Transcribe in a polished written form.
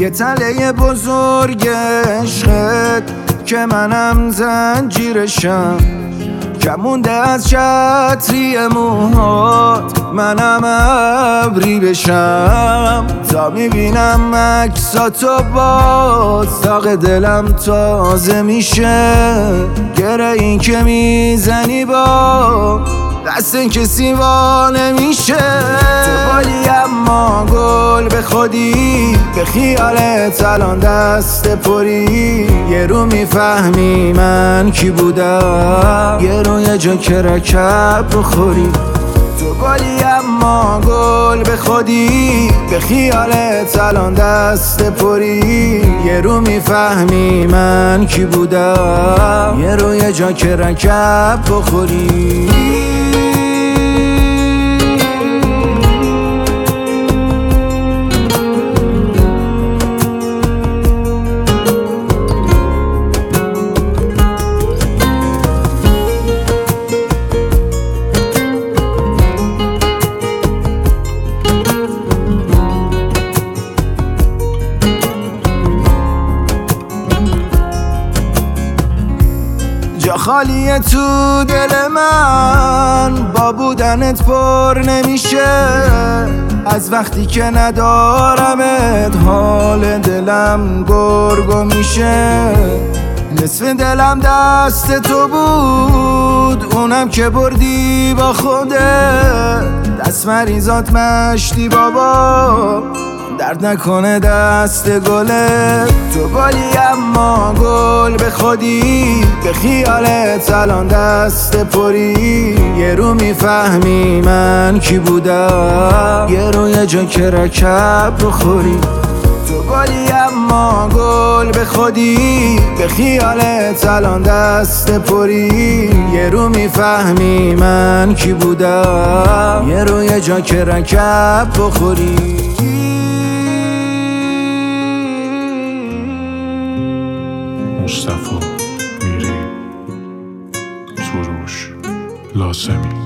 یه تله بزرگ عشقت که منم زنجیرشم، کمونده از چتری موهات منم ابری بشم. تا میبینم عکساتو باز داغ دلم تازه میشه. گره این که میزنی با دست کسی وا نمیشه. تو بالی اما گل به خودی، به خیالت الان دست پری. یه رو میفهمی من کی بودم، یه رو یه جا که رکب بخوری. تو بالی اما گل به خودی، به خیالت الان دست پری. یه رو میفهمی من کی بودم، یه رو یه جا که رکب بخوری. جا خالیه تو دل من، با بودنت پر نمیشه. از وقتی که ندارمت حال دلم گرگو میشه. نصف دلم دست تو بود، اونم که بردی با خودت. دست مریضات مشتی بابا، درد نکنه دست گله. تو بالی اما گل به خودی، به خیالت الان دست پری. یه رو میفهمی من کی بودم، یه رو یه جا که رکب بخوری. تو بالی اما گل به خودی، به خیالت الان دست پری. یه رو میفهمی من کی بودم، یه رو یه جا که رکب بخوری. مصطفی میری، سروش لازمی.